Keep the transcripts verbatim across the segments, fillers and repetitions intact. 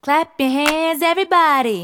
Clap your hands, everybody.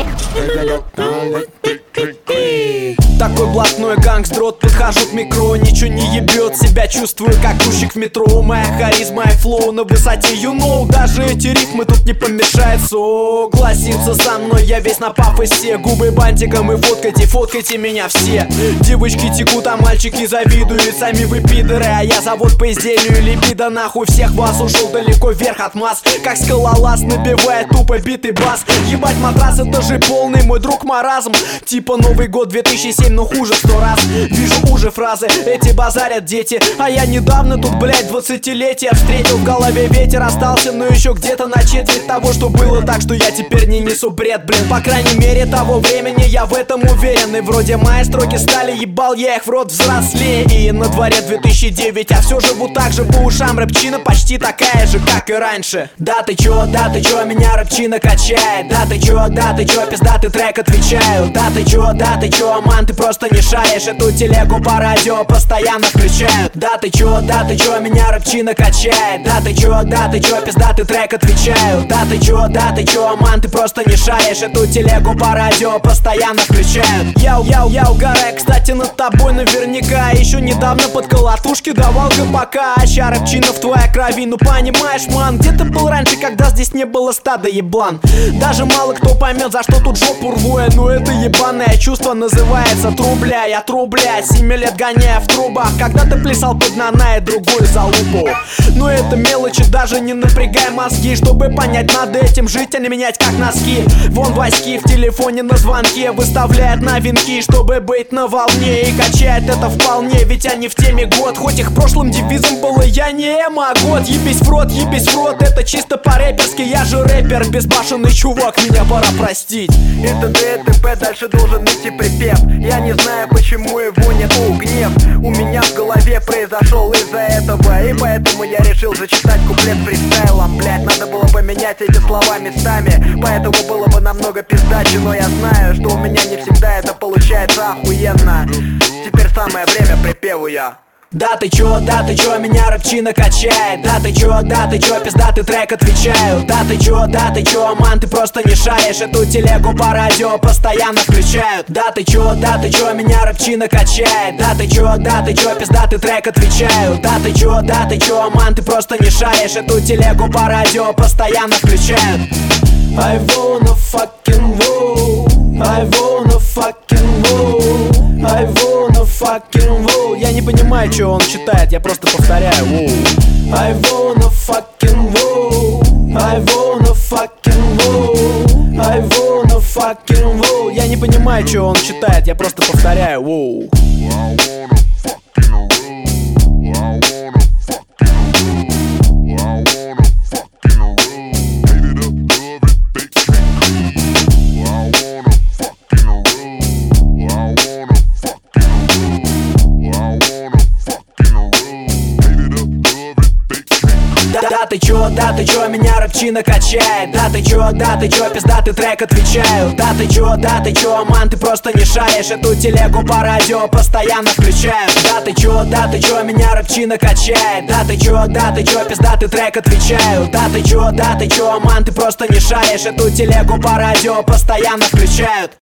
Такой блатной гангстрот, подхожу к микро, ничего не ебет, себя чувствую как грузчик в метро. Моя харизма и флоу на высоте, you know. Даже эти рифмы тут не помешает согласиться со мной, я весь на пафосе. Губы бантиком и фоткайте, фоткайте меня все. Девочки текут, а мальчики завидуют. Сами вы пидоры, а я завод по изделию либидо. Нахуй всех вас, ушел далеко вверх от масс, как скалолаз, набивая тупо битый бас. Ебать матрас, это же полный мой друг маразм. Типа Новый год две тысячи семь, но хуже в сто раз. Вижу уже фразы, эти базарят дети. А я недавно тут, блять, двадцатилетие встретил. В голове ветер остался, но еще где-то на четверть того, что было. Так что я теперь не несу бред, блин. По крайней мере того времени я в этом уверен. И вроде мои строки стали, ебал я их в рот взрослее. И на дворе две тысячи девять, а все живу так же по ушам. Рэпчина почти такая же, как и раньше. Да ты чё, да ты чё, меня рэпчина качает. Да ты чё, да ты чё, пиздатый трек отвечаю. Да ты чё, да ты чё, ман, ты просто не шаришь. Эту телегу по радио постоянно включают. Да ты чё, да ты чё, меня рэпчина качает. Да ты чё, да ты чё, пиздатый трек отвечаю. Да ты чё, да ты чё, ман, ты просто не шаришь. Эту телегу по радио постоянно включают. Яу, яу, яу, гарай, кстати, над тобой наверняка еще недавно под колотушки давал ГПК. А ща рэпчина в твоей крови, ну понимаешь, ман. Где ты был раньше, когда здесь не было стада, еблан? Даже мало кто поймет, за что тут жопу рву я. Но это ебаное чувство называется трубля. Я трубля, семи лет гоняя в трубах. Когда ты плясал под нана и другую залупу. Но это мелочи, даже не напрягай мозги. Чтобы понять, надо этим жить, а не менять как носки. Вон Васьки в телефоне на звонке выставляет новинки, чтобы быть на волне. И качает это вполне, ведь они в теме год. Хоть их прошлым девизом было я не эмо, а год. Ебись в рот, ебись в рот, это чисто по-рэперски. Я же рэпер, безбашенный чувак, меня пора простить. Это ДТП, дальше должен идти припев. Я не знаю, почему его нету гнев. У меня в голове произошел из-за этого. И поэтому я решил зачитать куплет фристайлом. Блять, надо было поменять эти слова местами. Поэтому было бы намного пиздаче. Но я знаю, что у меня не всегда это получается охуенно. Теперь самое время припеву я. Да ты чё, да ты чё, меня рэпчина качает. Да ты чё, да ты чё, пиздатый трек отвечаю. Да ты чё, да ты чё, ман, ты просто не шаришь. Эту телегу по радио постоянно включают. Да ты чё, да ты чё, меня рэпчина качает. Да ты чё, да ты чё, пиздатый трек отвечаю. Да ты чё, да ты чё, ман, ты просто не шаришь. Эту телегу по радио постоянно включают. I wanna fucking roll, I wanna fucking roll, I wanna fucking roll. Я не понимаю, что он читает, я просто повторяю. Воу. I wanna fucking roll, I wanna fucking roll, I wanna fucking roll. Я не понимаю, что он читает, я просто повторяю. Воу. Да ты чё, да ты чё, меня рэпчина качает. Да ты чё, да ты чё, пиздатый трек отвечаю. Да ты чё, да ты чё, ман, ты просто не шаришь. Эту телегу по радио постоянно включают. Да ты чё, да ты чё, меня рэпчина качает. Да ты чё, да ты чё, пиздатый трек отвечаю. Да ты чё, да ты чё, ман, ты просто не шаришь. Эту телегу по радио постоянно включают.